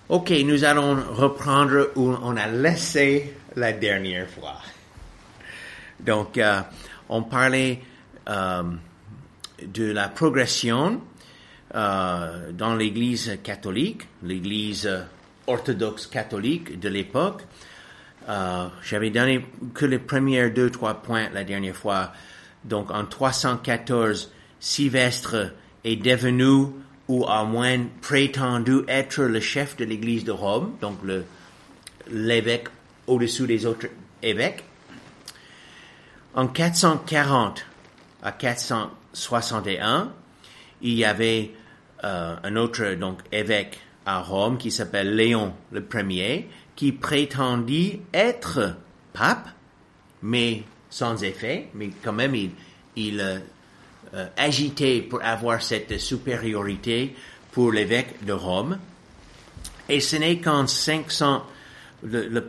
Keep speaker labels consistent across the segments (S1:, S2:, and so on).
S1: OK, nous allons reprendre où on a laissé la dernière fois. Donc, on parlait de la progression dans l'Église catholique, l'Église orthodoxe catholique de l'époque. J'avais donné que les premiers 2-3 points la dernière fois. Donc, en 314, Sylvestre est devenu ou à moins prétendu être le chef de l'Église de Rome, donc l'évêque au-dessus des autres évêques. En 440 à 461, il y avait un autre donc évêque à Rome qui s'appelle Léon le Premier, qui prétendit être pape, mais sans effet, mais quand même il agitait pour avoir cette supériorité pour l'évêque de Rome. Et ce n'est qu'en 500, le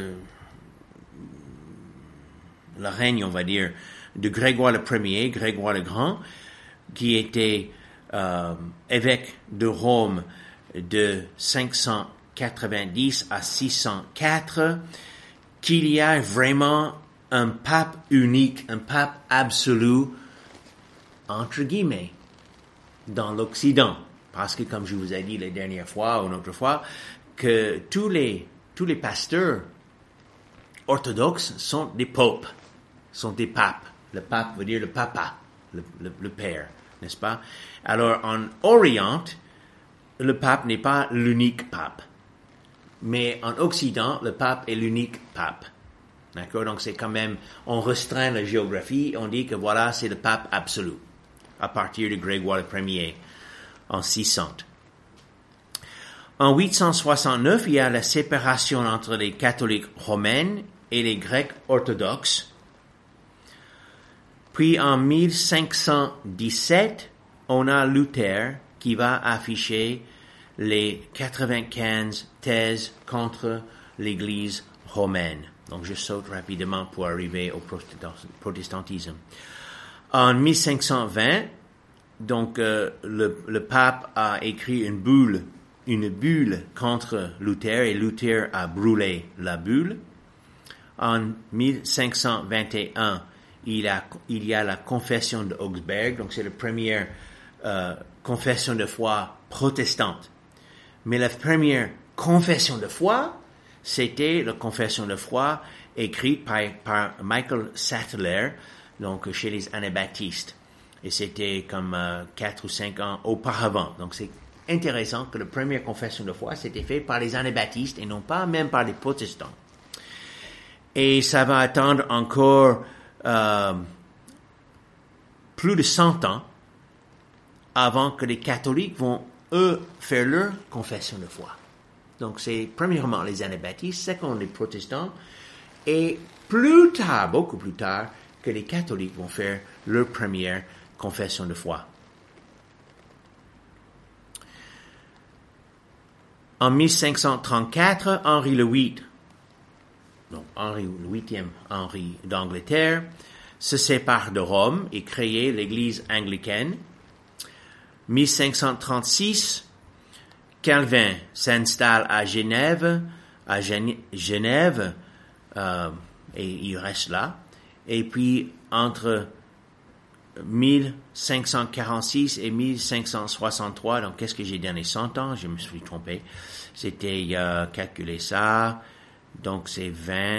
S1: règne, on va dire, de Grégoire le Premier, Grégoire le Grand, qui était évêque de Rome de 590 à 604, qu'il y a vraiment un pape unique, un pape absolu, entre guillemets, dans l'Occident. Parce que, comme je vous ai dit la dernière fois ou une autre fois, que tous les pasteurs orthodoxes sont des popes, sont des papes. Le pape veut dire le papa, le père, n'est-ce pas? Alors, en Orient, le pape n'est pas l'unique pape. Mais en Occident, le pape est l'unique pape. D'accord? Donc, c'est quand même, on restreint la géographie, on dit que voilà, c'est le pape absolu, à partir de Grégoire Ier, en 600. En 869, il y a la séparation entre les catholiques romains et les grecs orthodoxes. Puis en 1517, on a Luther qui va afficher les 95 thèses contre l'Église romaine. Donc je saute rapidement pour arriver au protestantisme. En 1520, donc le pape a écrit une bulle contre Luther et Luther a brûlé la bulle. En 1521, il y a la confession de Augsbourg, donc c'est la première confession de foi protestante. Mais la première confession de foi, c'était la confession de foi écrite par Michael Sattler, donc chez les anabaptistes. Et c'était comme 4 ou 5 ans auparavant. Donc c'est intéressant que la première confession de foi c'était fait par les anabaptistes et non pas même par les protestants. Et ça va attendre encore plus de 100 ans avant que les catholiques vont, eux, faire leur confession de foi. Donc c'est premièrement les anabaptistes, second les protestants, et plus tard, beaucoup plus tard, que les catholiques vont faire leur première confession de foi. En 1534, Henri le VIII, donc Henri le VIIIe, Henri d'Angleterre, se sépare de Rome et crée l'Église anglicaine. 1536, Calvin s'installe à Genève, et il reste là. Et puis, entre 1546 et 1563, donc qu'est-ce que j'ai donné 100 ans? Je me suis trompé. C'était, calculer ça, donc c'est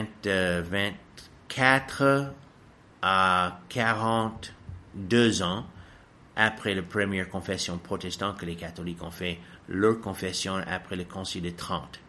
S1: 24 à 42 ans après la première confession protestante que les catholiques ont fait leur confession après le Concile de Trente.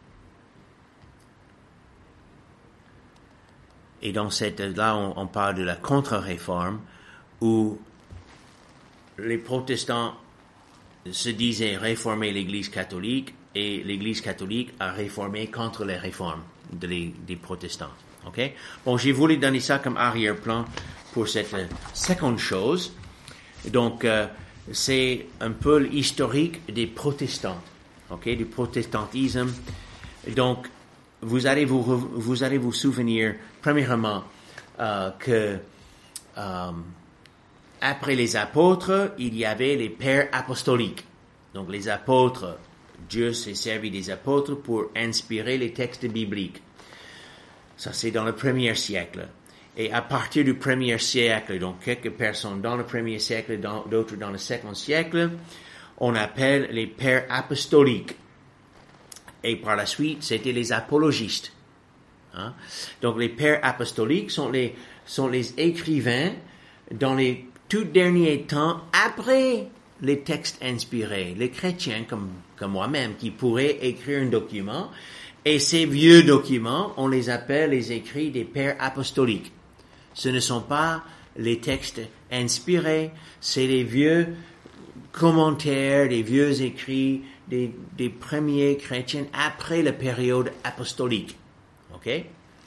S1: Et dans là, on parle de la contre-réforme où les protestants se disaient réformer l'Église catholique et l'Église catholique a réformé contre les réformes des protestants. Okay? Bon, j'ai voulu donner ça comme arrière-plan pour cette seconde chose. Donc, c'est un peu l'historique des protestants, okay, du protestantisme. Donc, vous allez vous souvenir, premièrement, que après les apôtres, il y avait les pères apostoliques. Donc, les apôtres Dieu s'est servi des apôtres pour inspirer les textes bibliques. Ça, c'est dans le 1er siècle. Et à partir du 1er siècle, donc quelques personnes dans le 1er siècle, d'autres dans le 2e siècle, on appelle les pères apostoliques. Et par la suite, c'était les apologistes. Hein? Donc les pères apostoliques sont les écrivains dans les tout derniers temps après les textes inspirés. Les chrétiens comme moi-même qui pourraient écrire un document, et ces vieux documents, on les appelle les écrits des pères apostoliques. Ce ne sont pas les textes inspirés, c'est les vieux commentaires, les vieux écrits des premiers chrétiens après la période apostolique. OK?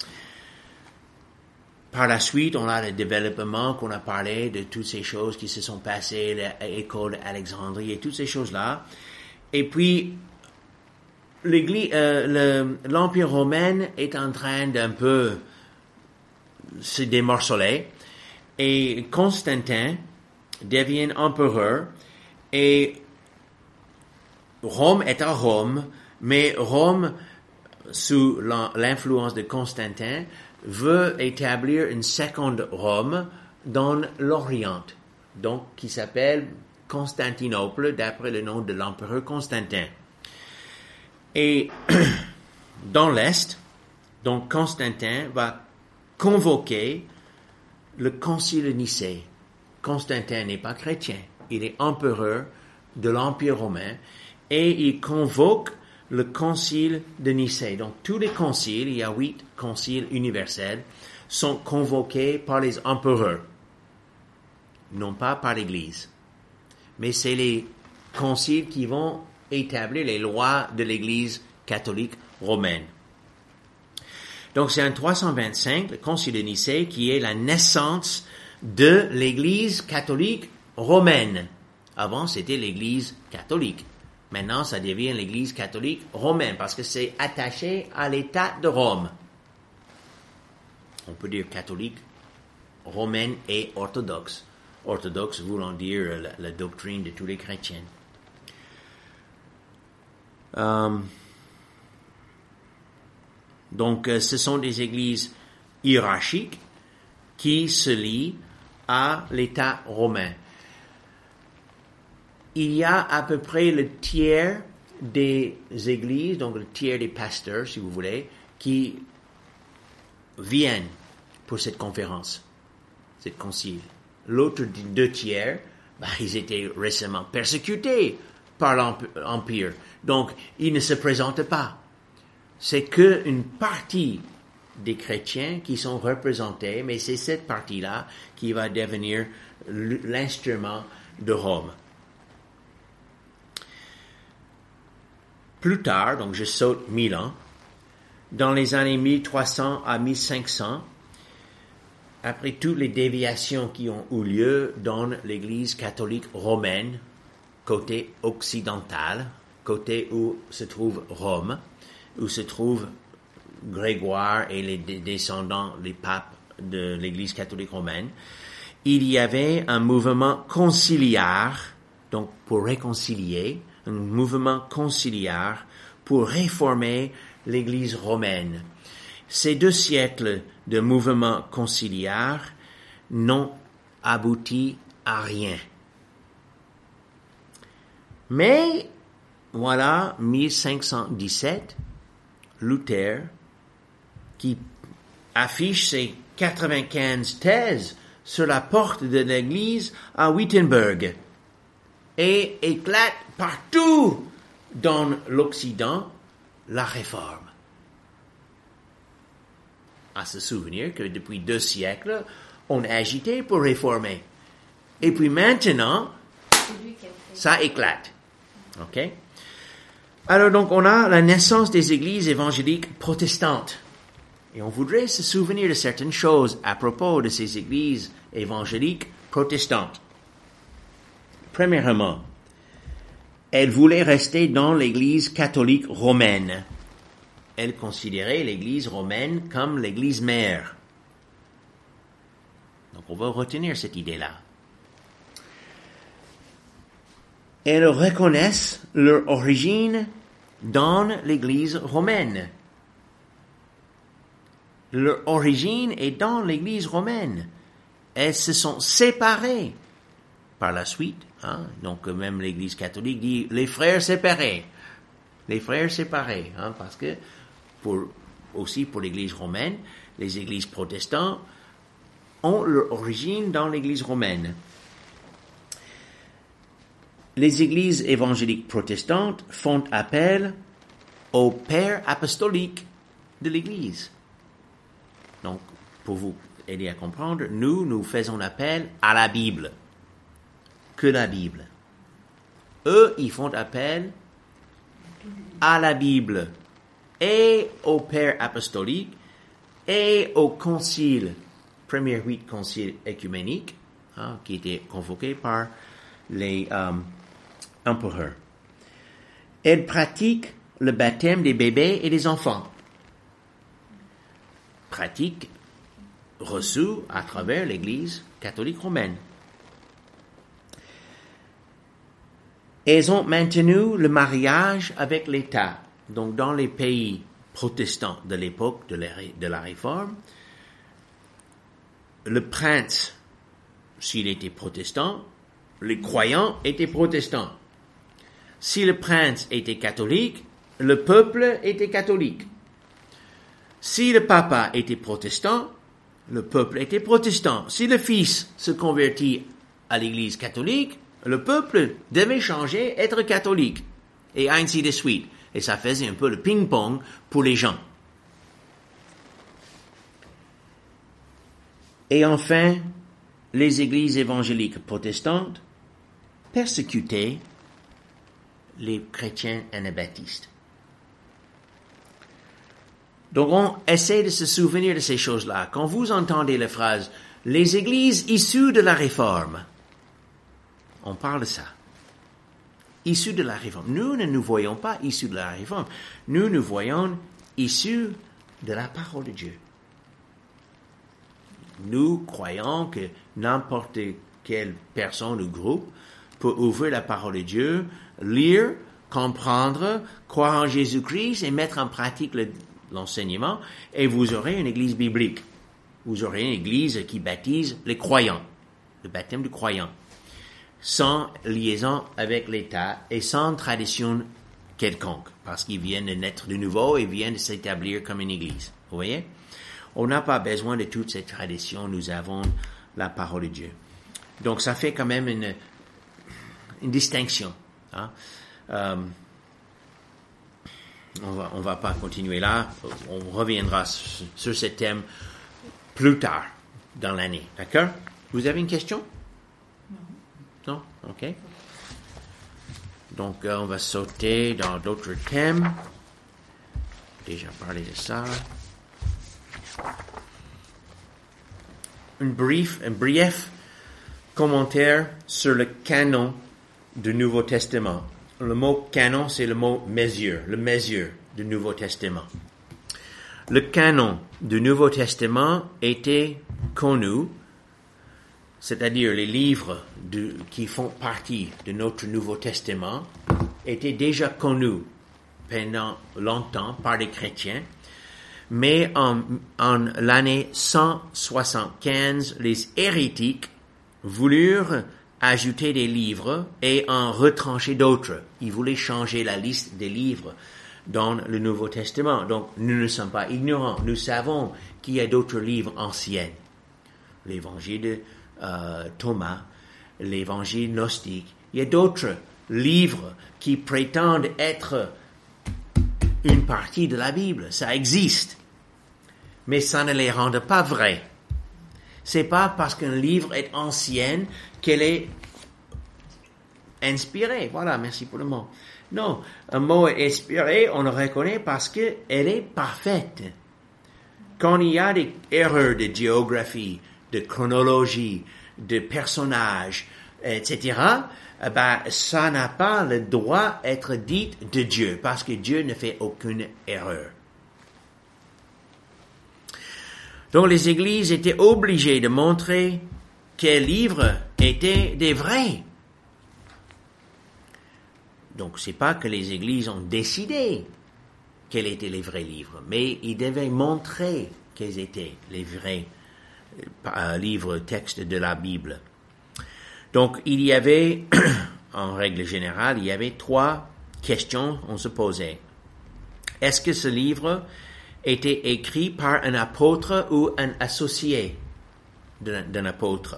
S1: Par la suite, on a le développement qu'on a parlé de toutes ces choses qui se sont passées, l'école d'Alexandrie et toutes ces choses-là. Et puis, l'Empire romain est en train d'un peu se démorceler. Et Constantin devient empereur. Et Rome est à Rome, mais Rome, sous l'influence de Constantin, veut établir une seconde Rome dans l'Orient, donc qui s'appelle Constantinople, d'après le nom de l'empereur Constantin. Et dans l'Est, donc Constantin va convoquer le concile de Nicée. Constantin n'est pas chrétien, il est empereur de l'Empire romain, et il convoque le concile de Nicée. Donc tous les conciles, il y a 8 conciles universels, sont convoqués par les empereurs, non pas par l'Église. Mais c'est les conciles qui vont établir les lois de l'Église catholique romaine. Donc c'est en 325, le concile de Nicée, qui est la naissance de l'Église catholique romaine. Avant, c'était l'Église catholique. Maintenant, ça devient l'Église catholique romaine, parce que c'est attaché à l'État de Rome. On peut dire catholique, romaine et orthodoxe. Orthodoxe voulant dire la doctrine de tous les chrétiens. Donc, ce sont des églises hiérarchiques qui se lient à l'État romain. Il y a à peu près le tiers des églises, donc le tiers des pasteurs, si vous voulez, qui viennent pour cette conférence, cette concile. L'autre 2 tiers, ils étaient récemment persécutés par l'Empire, donc ils ne se présentent pas. C'est qu'une partie des chrétiens qui sont représentés, mais c'est cette partie-là qui va devenir l'instrument de Rome. Plus tard, donc je saute 1000 ans, dans les années 1300 à 1500, après toutes les déviations qui ont eu lieu dans l'Église catholique romaine, côté occidental, côté où se trouve Rome, où se trouvent Grégoire et les descendants, les papes de l'Église catholique romaine, il y avait un mouvement conciliaire, donc pour réconcilier, un mouvement conciliaire pour réformer l'Église romaine. Ces 2 siècles de mouvement conciliaire n'ont abouti à rien. Mais, voilà, 1517, Luther, qui affiche ses 95 thèses sur la porte de l'église à Wittenberg et éclate partout dans l'Occident la réforme. À se souvenir que depuis 2 siècles, on a agité pour réformer. Et puis maintenant, ça éclate. OK? Alors donc, on a la naissance des églises évangéliques protestantes. Et on voudrait se souvenir de certaines choses à propos de ces églises évangéliques protestantes. Premièrement, elles voulaient rester dans l'église catholique romaine. Elles considéraient l'église romaine comme l'église mère. Donc on va retenir cette idée-là. Elles reconnaissent leur origine dans l'Église romaine. Leur origine est dans l'Église romaine. Elles se sont séparées par la suite. Donc même l'Église catholique dit les frères séparés. Les frères séparés, parce que aussi pour l'Église romaine, les églises protestantes ont leur origine dans l'Église romaine. Les églises évangéliques protestantes font appel au père apostolique de l'Église. Donc, pour vous aider à comprendre, nous faisons appel à la Bible. Que la Bible. Eux, ils font appel à la Bible et au père apostolique et au concile, premier 8 conciles écuméniques, qui étaient convoqués par les empereurs. Elles pratiquent le baptême des bébés et des enfants. Pratique reçue à travers l'Église catholique romaine. Elles ont maintenu le mariage avec l'État. Donc, dans les pays protestants de l'époque de la Réforme, le prince, s'il était protestant, les croyants étaient protestants. Si le prince était catholique, le peuple était catholique. Si le papa était protestant, le peuple était protestant. Si le fils se convertit à l'Église catholique, le peuple devait changer, être catholique. Et ainsi de suite. Et ça faisait un peu le ping-pong pour les gens. Et enfin, les églises évangéliques protestantes persécutaient les chrétiens anabaptistes. Donc on essaie de se souvenir de ces choses-là. Quand vous entendez la phrase « les églises issues de la Réforme », on parle de ça. Issus de la Réforme. Nous ne nous voyons pas issus de la Réforme. Nous nous voyons issus de la parole de Dieu. Nous croyons que n'importe quelle personne ou groupe peut ouvrir la parole de Dieu, lire, comprendre, croire en Jésus-Christ et mettre en pratique l'enseignement, et vous aurez une église biblique. Vous aurez une église qui baptise les croyants, le baptême du croyant, sans liaison avec l'État et sans tradition quelconque, parce qu'ils viennent de naître de nouveau et viennent de s'établir comme une église. Vous voyez? On n'a pas besoin de toutes ces traditions, nous avons la parole de Dieu. Donc ça fait quand même une distinction. On va pas continuer là, on reviendra sur ce thème plus tard dans l'année. D'accord? Vous avez une question? Non? OK. Donc, on va sauter dans d'autres thèmes. Déjà parlé de ça. Un bref commentaire sur le canon du Nouveau Testament. Le mot canon, c'est le mot mesure, le mesure du Nouveau Testament. Le canon du Nouveau Testament était connu, c'est-à-dire les livres qui font partie de notre Nouveau Testament étaient déjà connus pendant longtemps par les chrétiens, mais en l'année 175, les hérétiques voulurent ajouter des livres et en retrancher d'autres. Ils voulaient changer la liste des livres dans le Nouveau Testament. Donc, nous ne sommes pas ignorants. Nous savons qu'il y a d'autres livres anciens. L'évangile de Thomas, l'évangile gnostique. Il y a d'autres livres qui prétendent être une partie de la Bible. Ça existe. Mais ça ne les rend pas vrais. C'est pas parce qu'un livre est ancien qu'elle est inspirée. Voilà, merci pour le mot. Non, un mot est inspiré, on le reconnaît parce qu'elle est parfaite. Quand il y a des erreurs de géographie, de chronologie, de personnages, etc., ça n'a pas le droit d'être dit de Dieu, parce que Dieu ne fait aucune erreur. Donc les églises étaient obligées de montrer quels livres étaient des vrais. Donc, c'est pas que les églises ont décidé quels étaient les vrais livres, mais ils devaient montrer quels étaient les vrais livres, textes de la Bible. Donc, il y avait, en règle générale, il y avait 3 questions on se posait. Est-ce que ce livre était écrit par un apôtre ou un associé d'un apôtre?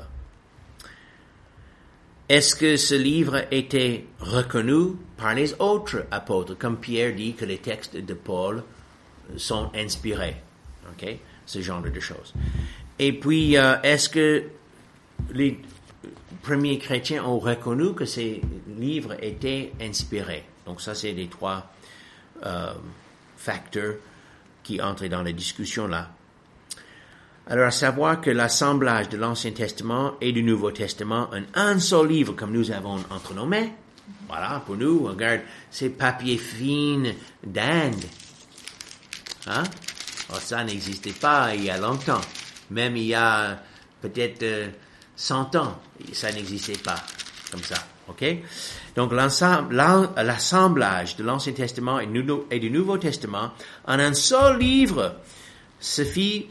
S1: Est-ce que ce livre était reconnu par les autres apôtres, comme Pierre dit que les textes de Paul sont inspirés? OK? Ce genre de choses. Et puis, est-ce que les premiers chrétiens ont reconnu que ces livres étaient inspirés? Donc ça, c'est les 3 facteurs qui entrent dans la discussion là. Alors, à savoir que l'assemblage de l'Ancien Testament et du Nouveau Testament en un seul livre, comme nous avons entre nos mains, voilà, pour nous, regarde, c'est papier fin d'Inde. Hein? Oh, ça n'existait pas il y a longtemps. Même il y a peut-être 100 ans, ça n'existait pas comme ça. OK? Donc, l'assemblage de l'Ancien Testament et du Nouveau Testament en un seul livre se vit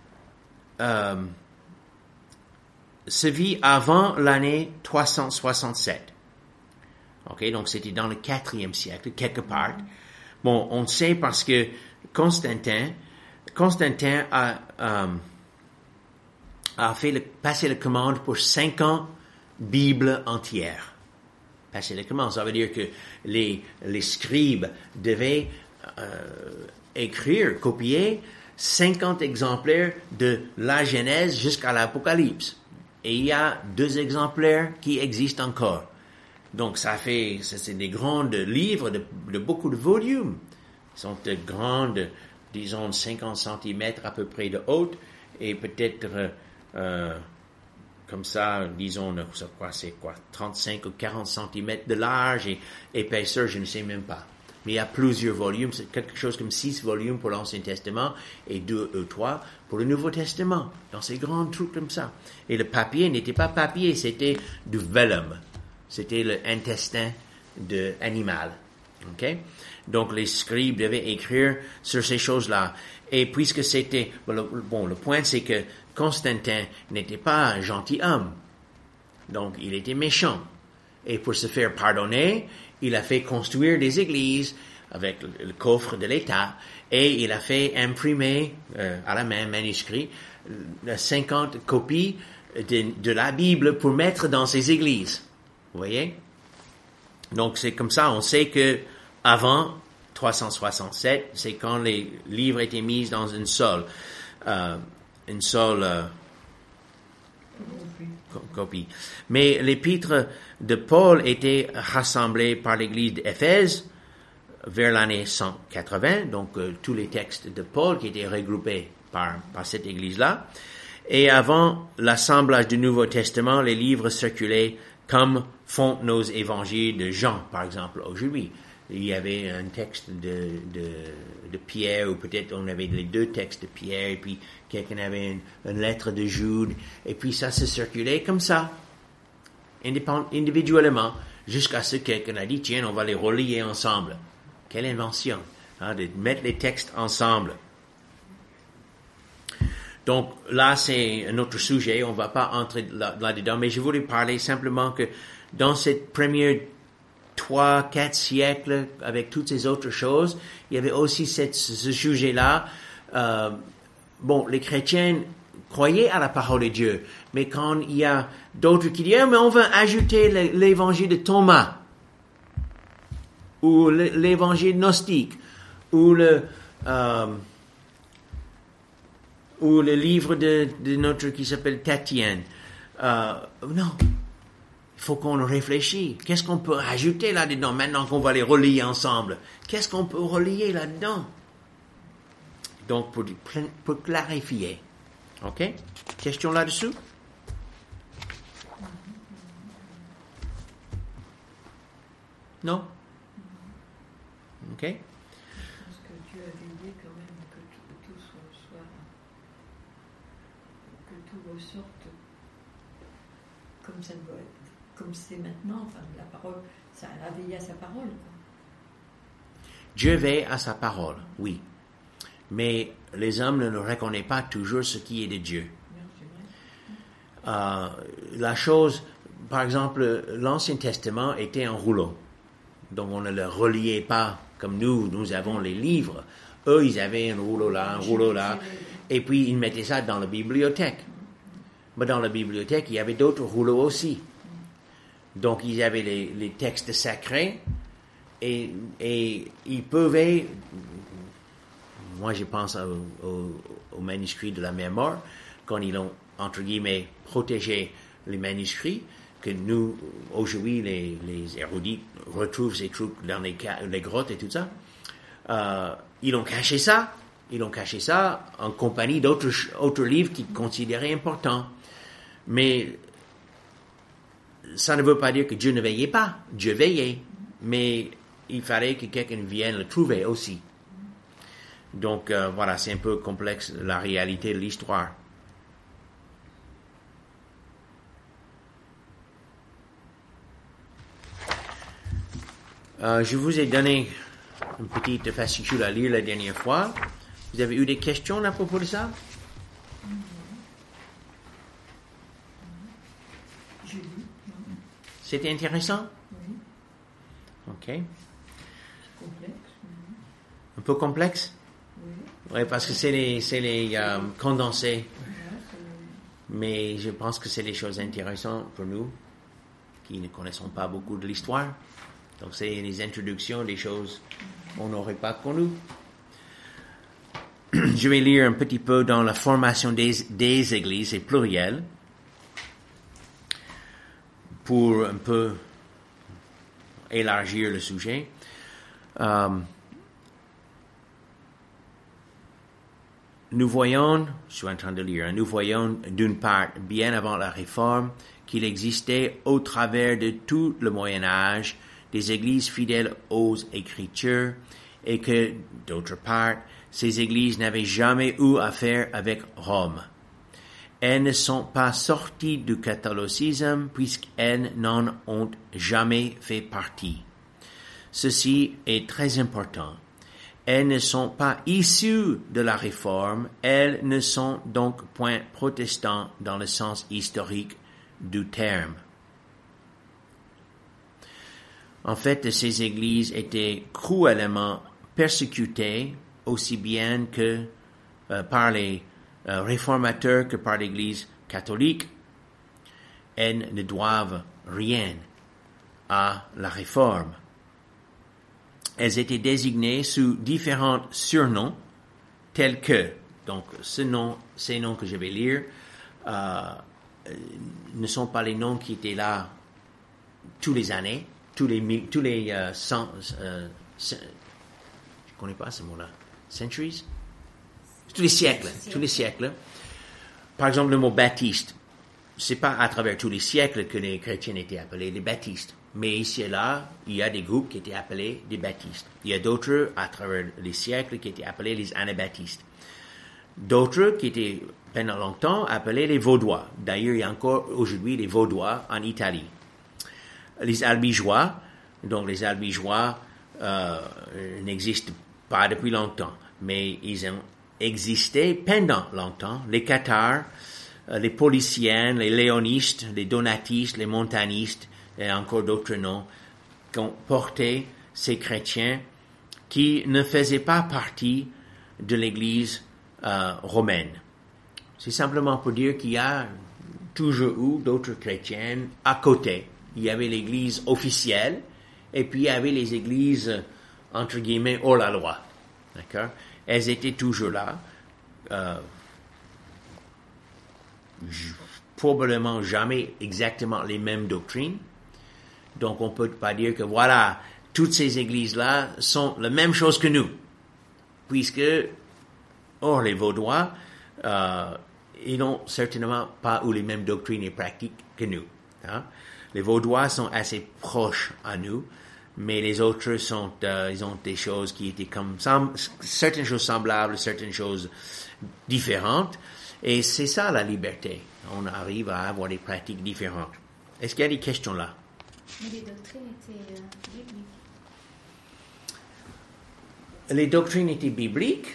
S1: avant l'année 367. OK? Donc, c'était dans le 4e siècle, quelque part. Bon, on sait parce que Constantin a passé la commande pour 50 Bibles entières. Passer la commande, ça veut dire que les scribes devaient écrire, copier 50 exemplaires de la Genèse jusqu'à l'Apocalypse. Et il y a 2 exemplaires qui existent encore. Donc c'est des grands livres de beaucoup de volumes. Ils sont de grandes, disons 50 cm à peu près de haute et peut-être comme ça, disons, c'est quoi, 35 ou 40 cm de large et épaisseur, je ne sais même pas. Mais il y a plusieurs volumes, c'est quelque chose comme 6 volumes pour l'Ancien Testament et 2 ou 3 pour le Nouveau Testament, dans ces grands trucs comme ça. Et le papier n'était pas papier, c'était du vellum. C'était l'intestin d'animal. OK? Donc les scribes devaient écrire sur ces choses-là. Et puisque c'était... le point c'est que Constantin n'était pas un gentilhomme. Donc il était méchant. Et pour se faire pardonner, il a fait construire des églises avec le coffre de l'État et il a fait imprimer à la main, manuscrit, 50 copies de la Bible pour mettre dans ces églises. Vous voyez? Donc c'est comme ça, on sait que avant 367, c'est quand les livres étaient mis dans une seule copie. Mais l'épître de Paul était rassemblé par l'église d'Éphèse vers l'année 180, donc tous les textes de Paul qui étaient regroupés par cette église-là. Et avant l'assemblage du Nouveau Testament, les livres circulaient comme font nos évangiles de Jean, par exemple, aujourd'hui. Il y avait un texte de Pierre, ou peut-être on avait les 2 textes de Pierre, et puis quelqu'un avait une lettre de Jude, et puis ça se circulait comme ça, individuellement, jusqu'à ce que quelqu'un a dit, tiens, on va les relier ensemble. Quelle invention, hein, de mettre les textes ensemble. Donc là, c'est un autre sujet, on ne va pas entrer là-dedans, mais je voulais parler simplement que dans cette première 3-4 siècles, avec toutes ces autres choses, il y avait aussi ce sujet-là. Les chrétiens croyaient à la parole de Dieu, mais quand il y a d'autres qui disent, mais on va ajouter l'évangile de Thomas, ou l'évangile gnostique, ou le livre de notre qui s'appelle Tatienne. Non. Il faut qu'on réfléchisse. Qu'est-ce qu'on peut ajouter là-dedans maintenant qu'on va les relier ensemble? Qu'est-ce qu'on peut relier là-dedans? Donc, pour clarifier. OK? Question là-dessus? Non? OK?
S2: Je pense que Dieu a veillé quand même que tout soit... que tout ressorte comme ça doit être. Comme c'est maintenant, enfin, la parole, Ça a veillé à sa parole, quoi.
S1: Dieu veille à sa parole, oui. Mais les hommes ne reconnaissent pas toujours ce qui est de Dieu.
S2: Non, c'est vrai.
S1: La chose, par exemple, l'Ancien Testament était en rouleau. Donc on ne le reliait pas comme nous avons les livres. Eux, ils avaient un rouleau là, et puis ils mettaient ça dans la bibliothèque. Mais dans la bibliothèque, il y avait d'autres rouleaux aussi. Donc ils avaient les textes sacrés, et ils pouvaient, moi je pense au manuscrit de la Mer Morte, quand ils ont, entre guillemets, protégé les manuscrits, que nous, aujourd'hui, les érudits retrouvent ces trucs dans les grottes et tout ça. Ils ont caché ça en compagnie d'autres livres qu'ils considéraient importants. Mais ça ne veut pas dire que Dieu ne veillait pas. Dieu veillait, mais il fallait que quelqu'un vienne le trouver aussi. Donc voilà, c'est un peu complexe la réalité de l'histoire. Je vous ai donné une petite fascicule à lire la dernière fois. Vous avez eu des questions à propos de ça?
S2: J'ai lu.
S1: C'était intéressant?
S2: Oui.
S1: OK.
S2: Complexe.
S1: Un peu complexe?
S2: Oui.
S1: Oui, parce que c'est les condensés.
S2: Voilà,
S1: Mais je pense que c'est des choses intéressantes pour nous qui ne connaissons pas beaucoup de l'histoire. Donc, c'est les introductions des choses qu'on n'aurait pas connues. Je vais lire un petit peu dans la formation des églises, et pluriel, pour un peu élargir le sujet. Nous voyons d'une part, bien avant la Réforme, qu'il existait au travers de tout le Moyen-Âge des églises fidèles aux Écritures, et que, d'autre part, ces églises n'avaient jamais eu affaire avec Rome. Elles ne sont pas sorties du catholicisme puisqu'elles n'en ont jamais fait partie. Ceci est très important. Elles ne sont pas issues de la Réforme, elles ne sont donc point protestants dans le sens historique du terme. En fait, ces églises étaient cruellement persécutées aussi bien que par les réformateurs que par l'Église catholique. Elles ne doivent rien à la Réforme. Elles étaient désignées sous différents surnoms, tels que, donc ces noms que je vais lire, ne sont pas les noms qui étaient là tous les années, tous les 100, je connais pas ce mot-là, centuries? Tous les siècles. Par exemple, le mot baptiste, c'est pas à travers tous les siècles que les chrétiens étaient appelés des baptistes. Mais ici et là, il y a des groupes qui étaient appelés des baptistes. Il y a d'autres à travers les siècles qui étaient appelés les anabaptistes. D'autres qui étaient pendant longtemps appelés les Vaudois. D'ailleurs, il y a encore aujourd'hui les Vaudois en Italie. Les Albigeois, donc les Albigeois n'existent pas depuis longtemps, mais ils ont existé pendant longtemps. Les Cathars, les Pauliciens, les Léonistes, les Donatistes, les Montanistes, et encore d'autres noms, qu'ont porté ces chrétiens qui ne faisaient pas partie de l'Église romaine. C'est simplement pour dire qu'il y a toujours eu d'autres chrétiens à côté. Il y avait l'Église officielle, et puis il y avait les églises, entre guillemets, hors la loi. D'accord? Elles étaient toujours là. Probablement jamais exactement les mêmes doctrines. Donc, on ne peut pas dire que, voilà, toutes ces églises-là sont la même chose que nous. Puisque, or, les Vaudois, ils n'ont certainement pas eu les mêmes doctrines et pratiques que nous. Hein? Les Vaudois sont assez proches à nous, mais les autres ils ont des choses qui étaient certaines choses semblables, certaines choses différentes. Et c'est ça la liberté. On arrive à avoir des pratiques différentes. Est-ce qu'il y a des questions là?
S3: Mais les doctrines étaient bibliques.
S1: Les doctrines étaient bibliques,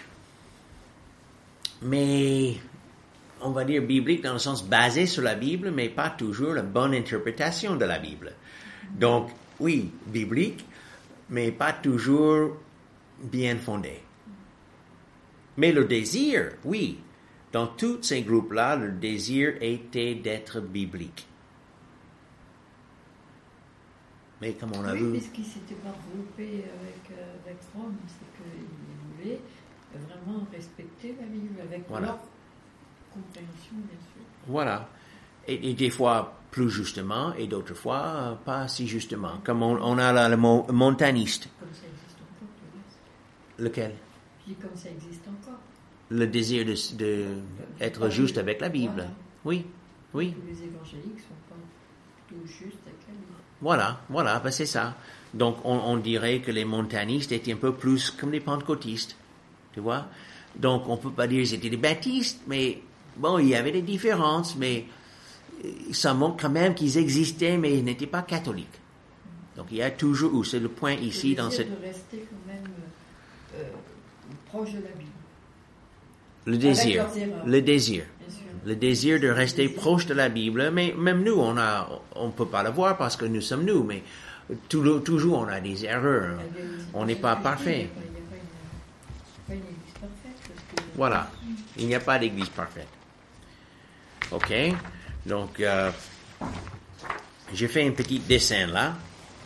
S1: mais on va dire bibliques dans le sens basé sur la Bible, mais pas toujours la bonne interprétation de la Bible. Donc, oui, biblique, mais pas toujours bien fondé. Mais le désir, oui, dans tous ces groupes-là, le désir était d'être biblique. Mais comme on a
S2: Oui,
S1: vu...
S2: mais ce qui s'était pas regroupé avec Rome, c'est qu'ils voulaient vraiment respecter la Bible avec leur compréhension, bien sûr.
S1: Voilà. Et des fois plus justement, et d'autres fois pas si justement. Comme on a là le mot montaniste.
S2: Comme ça existe encore, tout le reste.
S1: Lequel?
S2: Je dis comme ça existe encore.
S1: Le désir de être juste avec la Bible.
S2: Voilà.
S1: Oui, oui.
S2: Tous les évangéliques sont pas tout justes avec la Bible.
S1: Voilà, ben c'est ça. Donc on dirait que les montanistes étaient un peu plus comme les pentecôtistes. Tu vois? Donc on peut pas dire qu'ils étaient des baptistes, mais bon, il y avait des différences, mais ça montre quand même qu'ils existaient, mais ils n'étaient pas catholiques. Donc il y a toujours, c'est le point ici dans cette...
S2: de rester quand même proche de la Bible.
S1: Le désir,
S2: Avec leurs erreurs.
S1: le désir.
S2: Bien sûr.
S1: Le désir de rester proche de la Bible, mais même nous, on peut pas le voir parce que nous sommes nous, mais toujours on a des erreurs. On n'est pas parfait.
S2: Il n'y a pas une église parfaite. Parce que...
S1: Voilà. Il n'y a pas d'église parfaite. OK? Donc, j'ai fait un petit dessin là,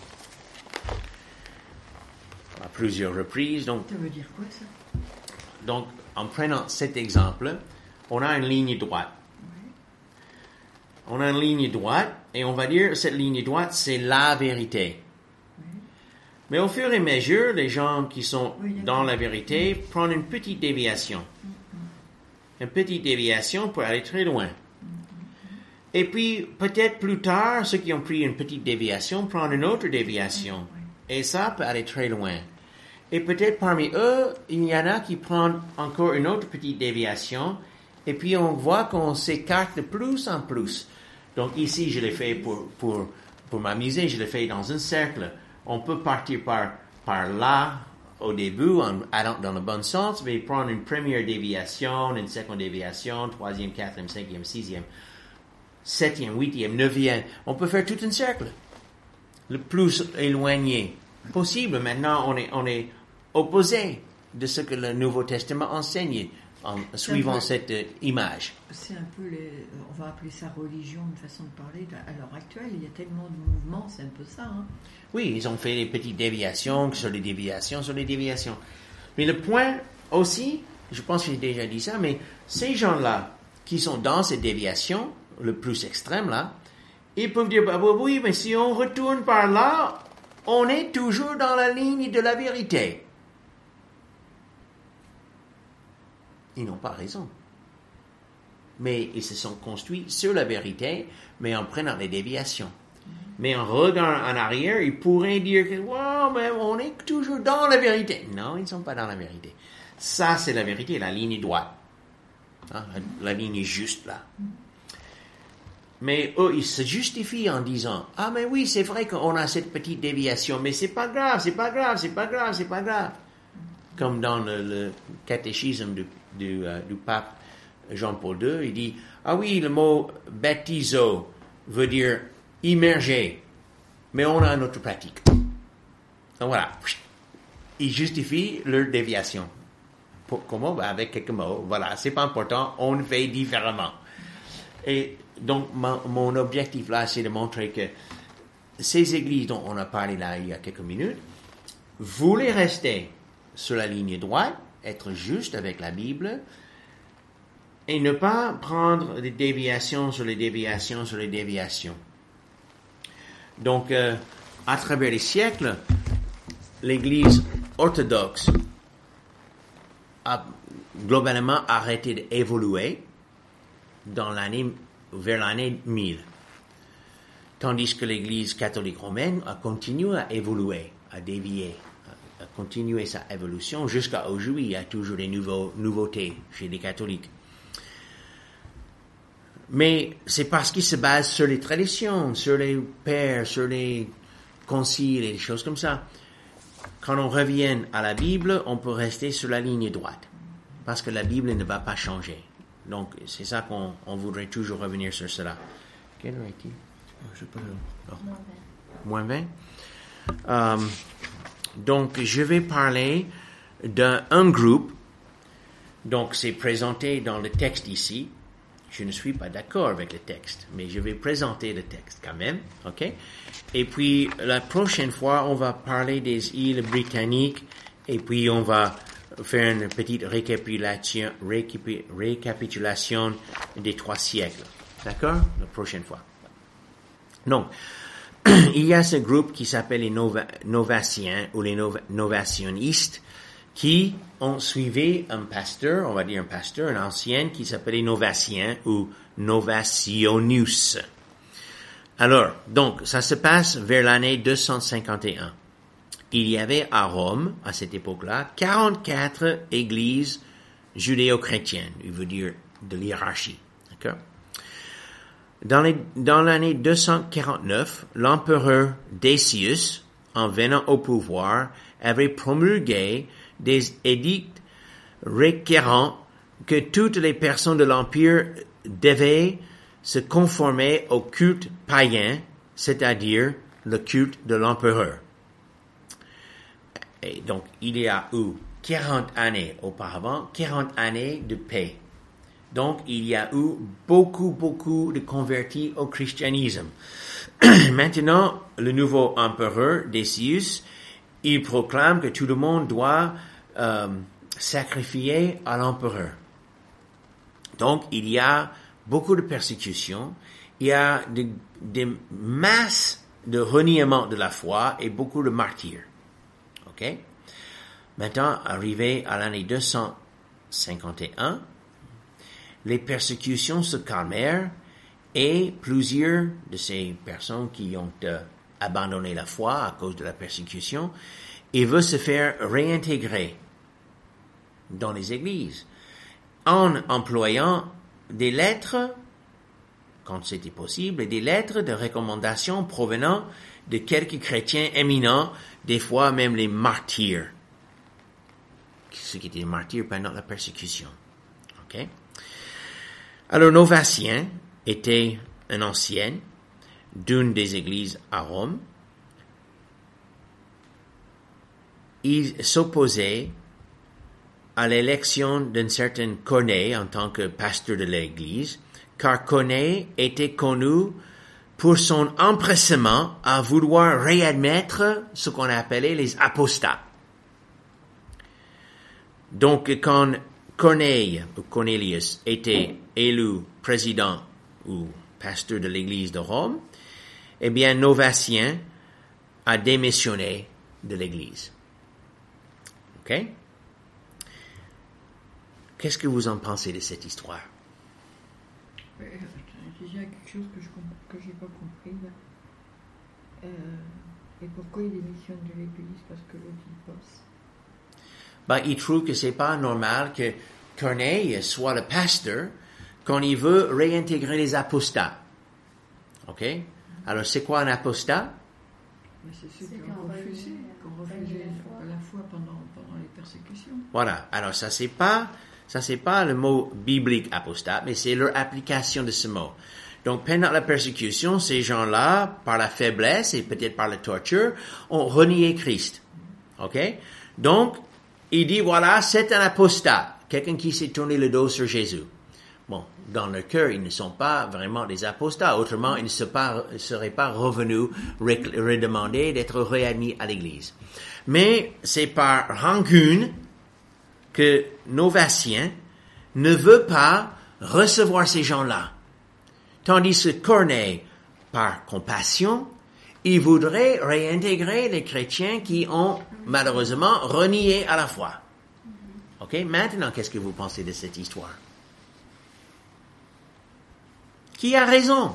S1: à plusieurs reprises. Donc,
S2: Ça veut dire quoi, ça?
S1: donc, en prenant cet exemple, on a une ligne droite.
S2: Oui.
S1: On a une ligne droite, et on va dire cette ligne droite, c'est la vérité.
S2: Oui.
S1: Mais au fur et à mesure, les gens qui sont
S2: Oui, d'accord.
S1: dans la vérité prennent une petite déviation. Une petite déviation pour aller très loin. Et puis, peut-être plus tard, ceux qui ont pris une petite déviation prennent une autre déviation. Et ça peut aller très loin. Et peut-être parmi eux, il y en a qui prennent encore une autre petite déviation. Et puis, on voit qu'on s'écarte de plus en plus. Donc ici, je l'ai fait pour m'amuser, je l'ai fait dans un cercle. On peut partir par là, au début, allant dans le bon sens, mais prendre une première déviation, une seconde déviation, troisième, quatrième, cinquième, sixième, septième, huitième, neuvième. On peut faire tout un cercle. Le plus éloigné possible. Maintenant, on est opposé de ce que le Nouveau Testament enseigne en suivant cette image.
S2: C'est un peu, on va appeler ça religion, une façon de parler. À l'heure actuelle, il y a tellement de mouvements, c'est un peu ça. Hein.
S1: Oui, ils ont fait des petites déviations sur les déviations sur les déviations. Mais le point aussi, je pense que j'ai déjà dit ça, mais ces gens-là qui sont dans cette déviation, le plus extrême là, ils peuvent dire, bah, oui, mais si on retourne par là, on est toujours dans la ligne de la vérité. Ils n'ont pas raison. Mais ils se sont construits sur la vérité, mais en prenant les déviations. Mais en regardant en arrière, ils pourraient dire que, wow, mais on est toujours dans la vérité. Non, ils ne sont pas dans la vérité. Ça, c'est la vérité, la ligne droite. Hein, la ligne juste là. Mais eux, ils se justifient en disant, ah, mais oui, c'est vrai qu'on a cette petite déviation, mais c'est pas grave, c'est pas grave, c'est pas grave, c'est pas grave. Comme dans le catéchisme du pape Jean-Paul II, il dit, ah oui, le mot baptizo veut dire immerger, mais on a une autre pratique. Donc voilà, ils justifient leur déviation. Comment? Ben avec quelques mots. Voilà, c'est pas important, on fait différemment. Et donc, mon objectif là, c'est de montrer que ces églises dont on a parlé là il y a quelques minutes voulaient rester sur la ligne droite, être juste avec la Bible, et ne pas prendre des déviations sur les déviations sur les déviations. Donc, à travers les siècles, l'Église orthodoxe a globalement arrêté d'évoluer vers l'année 1000. Tandis que l'Église catholique romaine a continué à évoluer, à dévier, à continuer sa évolution jusqu'à aujourd'hui. Il y a toujours des nouveautés chez les catholiques. Mais c'est parce qu'ils se basent sur les traditions, sur les pères, sur les concile et des choses comme ça. Quand on revient à la Bible, on peut rester sur la ligne droite, parce que la Bible ne va pas changer. Donc, c'est ça qu'on voudrait toujours revenir sur cela. Quelle heure est-il? Je sais pas. Moins 20. Donc, je vais parler d'un groupe. Donc, c'est présenté dans le texte ici. Je ne suis pas d'accord avec le texte, mais je vais présenter le texte quand même, ok? Et puis, la prochaine fois, on va parler des îles britanniques, et puis on va faire une petite récapitulation des 3 siècles. D'accord? La prochaine fois. Donc, il y a ce groupe qui s'appelle les Novaciens ou les Novationnistes qui ont suivi un pasteur, on va dire un pasteur, un ancien qui s'appelait Novatien ou Novationus. Alors, donc, ça se passe vers l'année 251. Il y avait à Rome, à cette époque-là, 44 églises judéo-chrétiennes, il veut dire de l'hierarchie. D'accord? Dans l'année 249, l'empereur Decius, en venant au pouvoir, avait promulgué des édicts requérant que toutes les personnes de l'Empire devaient se conformer au culte païen, c'est-à-dire le culte de l'empereur. Et donc, il y a eu 40 années auparavant, 40 années de paix. Donc, il y a eu beaucoup de convertis au christianisme. Maintenant, le nouveau empereur, Decius, il proclame que tout le monde doit sacrifier à l'empereur. Donc, il y a beaucoup de persécutions, il y a des masses de reniement de la foi et beaucoup de martyrs. OK? Maintenant, arrivé à l'année 251, les persécutions se calmèrent et plusieurs de ces personnes qui ont abandonné la foi à cause de la persécution, ils veulent se faire réintégrer dans les églises en employant des lettres, quand c'était possible, et des lettres de recommandation provenant de quelques chrétiens éminents, des fois même les martyrs, ceux qui étaient martyrs pendant la persécution. OK? Alors, Novatien était un ancien d'une des églises à Rome. Il s'opposait à l'élection d'un certain Corneille en tant que pasteur de l'église, car Corneille était connu pour son empressement à vouloir réadmettre ce qu'on appelait les apostats. Donc, quand Cornelius était élu président ou pasteur de l'église de Rome, eh bien, Novatien a démissionné de l'église. OK? Qu'est-ce que vous en pensez de cette histoire?
S2: Il y a quelque chose que j'ai pas compris là. Et pourquoi il démissionne de l'église? Parce que l'autre il passe.
S1: Il trouve que c'est pas normal que Corneille soit le pasteur quand il veut réintégrer les apostats. OK? Alors, c'est quoi un apostat?
S2: Mais c'est ceux qui ont refusé la foi pendant les persécutions.
S1: Voilà. Alors, ça c'est pas le mot biblique apostat, mais c'est leur application de ce mot. Donc, pendant la persécution, ces gens-là, par la faiblesse et peut-être par la torture, ont renié Christ. OK? Donc, il dit, voilà, c'est un apostat, quelqu'un qui s'est tourné le dos sur Jésus. Bon, dans leur cœur, ils ne sont pas vraiment des apostats. Autrement, ils ne seraient pas revenus redemander d'être réadmis à l'Église. Mais c'est par rancune que Novatien ne veut pas recevoir ces gens-là. Tandis que Corneille, par compassion, il voudrait réintégrer les chrétiens qui ont malheureusement renié à la foi. OK? Maintenant, qu'est-ce que vous pensez de cette histoire? Qui a raison?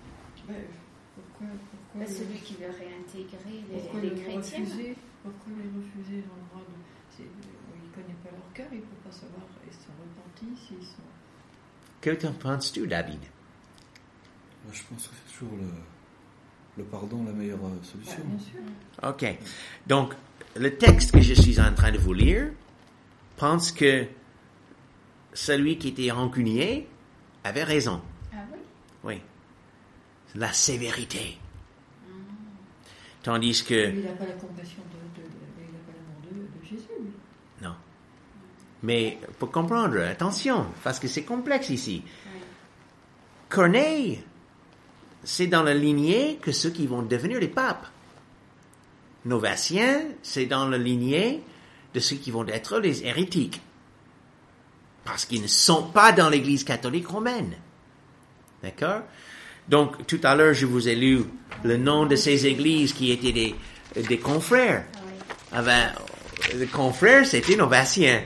S3: Pourquoi celui qui veut réintégrer les chrétiens?
S2: Pourquoi les refuser dans le droit de... Il ne connaît pas leur cœur, il ne peut pas savoir s'ils sont repentis, s'ils sont...
S1: Que t'en penses-tu, David?
S4: Moi, je pense que c'est toujours le pardon la meilleure solution.
S2: Bien sûr.
S1: OK. Donc, le texte que je suis en train de vous lire pense que celui qui était rancunier avait raison.
S3: Ah oui?
S1: Oui. La sévérité. Tandis que...
S2: Il n'a pas la compassion il n'a pas l'amour de Jésus. Lui.
S1: Non. Mais pour comprendre, attention, parce que c'est complexe ici.
S3: Oui.
S1: Corneille, c'est dans la lignée que ceux qui vont devenir les papes. Novatien, c'est dans la lignée de ceux qui vont être les hérétiques. Parce qu'ils ne sont pas dans l'Église catholique romaine. D'accord? Donc, tout à l'heure, je vous ai lu le nom de ces églises qui étaient des confrères.
S3: Ah oui.
S1: Le confrère, c'était Novatien.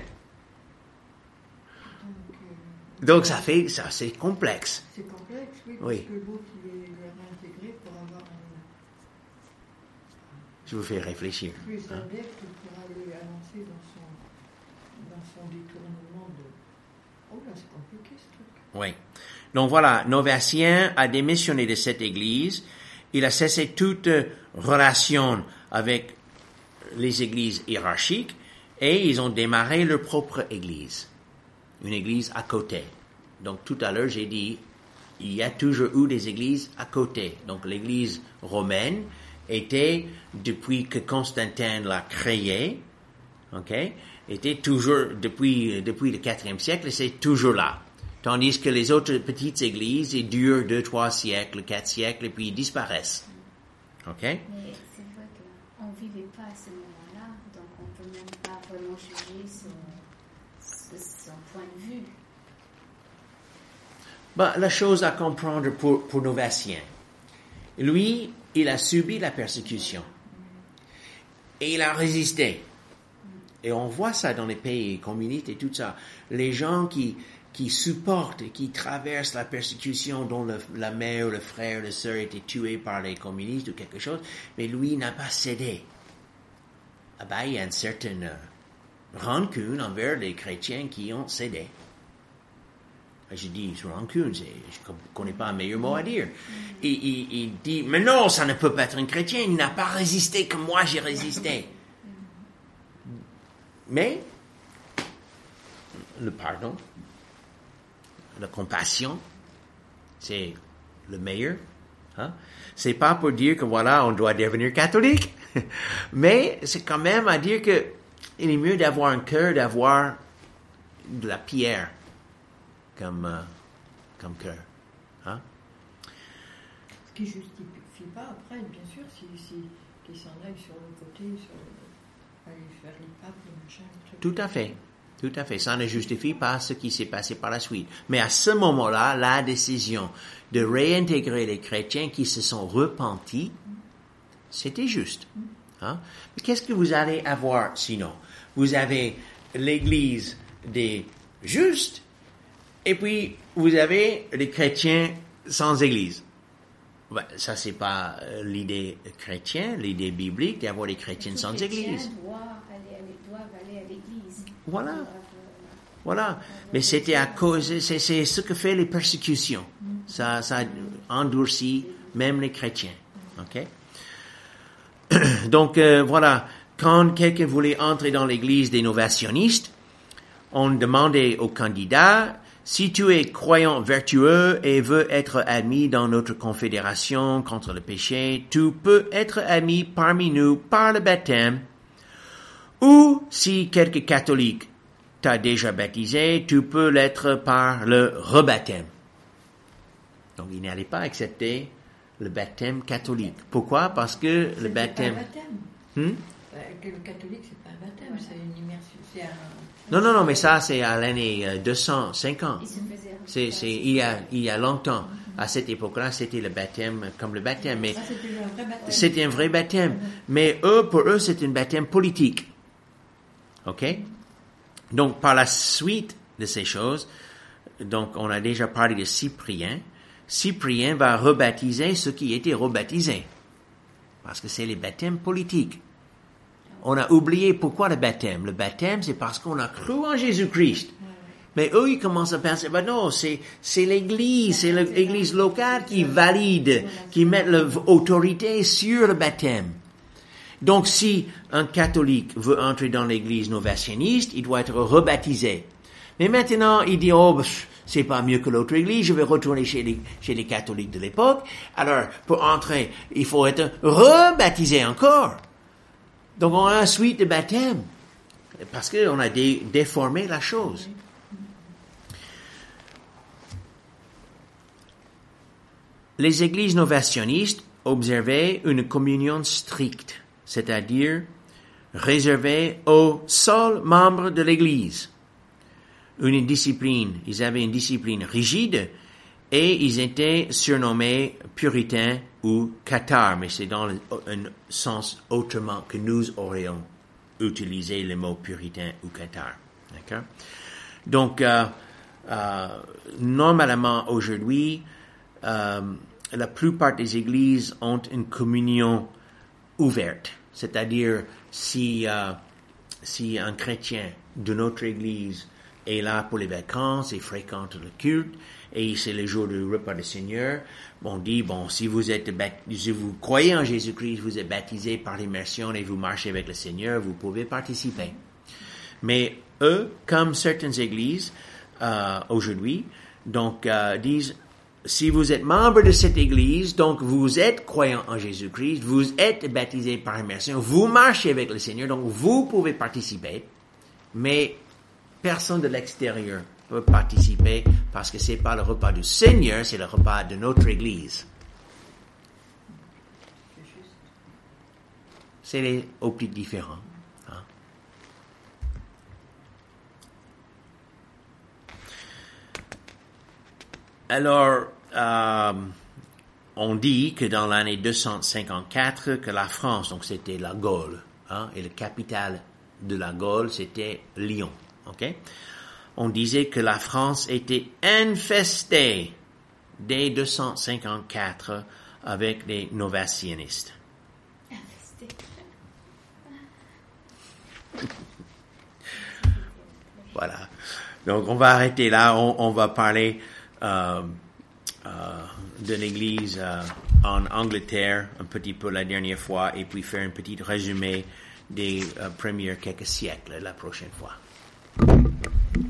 S1: Donc, ça, c'est complexe.
S2: C'est complexe, oui,
S1: Oui.
S2: parce que l'autre, il est réintégré pour avoir
S1: Je vous fais réfléchir.
S2: plus d'adeptes pour aller avancer dans son détournement de... Oh là, c'est compliqué ce truc.
S1: Oui. Donc voilà, Novatien a démissionné de cette église. Il a cessé toute relation avec les églises hiérarchiques et ils ont démarré leur propre église. Une église à côté. Donc tout à l'heure, j'ai dit, il y a toujours eu des églises à côté. Donc l'église romaine était, depuis que Constantin l'a créée, était toujours, depuis le IVe siècle, c'est toujours là. Tandis que les autres petites églises, ils durent 2, 3 siècles, 4 siècles, et puis ils disparaissent. OK?
S3: Mais c'est vrai qu'on ne vivait pas à ce moment-là, donc on ne peut même pas vraiment juger son point de vue.
S1: La chose à comprendre pour Novatien, lui, il a subi la persécution. Et il a résisté. Et on voit ça dans les pays communistes et tout ça. Les gens qui supportent et qui traversent la persécution dont la mère, le frère, la sœur étaient tués par les communistes ou quelque chose, mais lui n'a pas cédé. Il y a une certaine rancune envers les chrétiens qui ont cédé. Je dis rancune, je ne connais pas un meilleur mot à dire. Il dit, mais non, ça ne peut pas être un chrétien, il n'a pas résisté comme moi j'ai résisté. Mais, le pardon, la compassion, c'est le meilleur. Hein? C'est pas pour dire que voilà, on doit devenir catholique, mais c'est quand même à dire que il est mieux d'avoir un cœur, d'avoir de la pierre comme cœur. Hein?
S2: Ce qui ne justifie pas après, bien sûr, qu'il s'en aille sur le côté, aller faire les papes, les machins.
S1: Tout à fait. Tout à fait. Ça ne justifie pas ce qui s'est passé par la suite. Mais à ce moment-là, la décision de réintégrer les chrétiens qui se sont repentis, c'était juste. Hein? Mais qu'est-ce que vous allez avoir sinon? Vous avez l'église des justes, et puis vous avez les chrétiens sans église. Ça, c'est pas l'idée chrétienne, l'idée biblique d'avoir des chrétiens sans église.
S3: Doivent aller à l'église.
S1: Voilà. Mais c'était à cause, c'est ce que fait les persécutions. Ça endurcit même les chrétiens. OK? Donc, voilà. Quand quelqu'un voulait entrer dans l'église des novationnistes, on demandait au candidat, si tu es croyant vertueux et veux être admis dans notre confédération contre le péché, tu peux être admis parmi nous par le baptême. Ou si quelque catholique t'a déjà baptisé, tu peux l'être par le rebaptême. Donc, il n'allait pas accepter le baptême catholique. Pourquoi? Parce que le baptême...
S2: C'est pas un baptême. Le catholique, c'est pas un baptême, c'est une immersion.
S1: Non, mais ça, c'est à l'année 250. Il y a longtemps. À cette époque-là, c'était le baptême comme le baptême. Mais
S2: Ça, c'était un vrai baptême.
S1: c'était un vrai baptême. Mais pour eux, c'est un baptême politique. OK? Donc, par la suite de ces choses, donc, on a déjà parlé de Cyprien. Cyprien va rebaptiser ceux qui étaient rebaptisés. Parce que c'est les baptêmes politiques. On a oublié pourquoi le baptême. Le baptême, c'est parce qu'on a cru en Jésus-Christ. Mais eux, ils commencent à penser, ben non, c'est l'Église, c'est l'Église locale qui valide, qui met l'autorité sur le baptême. Donc, si un catholique veut entrer dans l'Église novatianiste, il doit être rebaptisé. Mais maintenant, il dit, oh, c'est pas mieux que l'autre Église, je vais retourner chez les catholiques de l'époque. Alors, pour entrer, il faut être rebaptisé encore. Donc, on a une suite de baptêmes. Parce qu'on a déformé la chose. Les églises novationnistes observaient une communion stricte, c'est-à-dire réservée aux seuls membres de l'église. Ils avaient une discipline rigide et ils étaient surnommés puritains ou cathares, mais c'est dans un sens autrement que nous aurions utilisé le mot puritain ou cathare. D'accord? Donc, normalement aujourd'hui, la plupart des églises ont une communion ouverte, c'est-à-dire si un chrétien de notre église est là pour les vacances et fréquente le culte, et c'est le jour du repas du Seigneur, on dit, si vous croyez en Jésus-Christ, vous êtes baptisé par l'immersion et vous marchez avec le Seigneur, vous pouvez participer. Mais eux, comme certaines églises aujourd'hui, donc disent, si vous êtes membre de cette église, donc vous êtes croyant en Jésus-Christ, vous êtes baptisé par immersion, vous marchez avec le Seigneur, donc vous pouvez participer, mais personne de l'extérieur peut participer parce que c'est pas le repas du Seigneur, c'est le repas de notre église. C'est les optiques différents. Hein? Alors, on dit que dans l'année 254, que la France, donc c'était la Gaule, hein, et la capitale de la Gaule, c'était Lyon. Okay? On disait que la France était infestée dès 254 avec les novationnistes.
S3: Infestée.
S1: Voilà. Donc on va arrêter là. On va parler de l'Église en Angleterre un petit peu la dernière fois et puis faire un petit résumé des premiers quelques siècles la prochaine fois.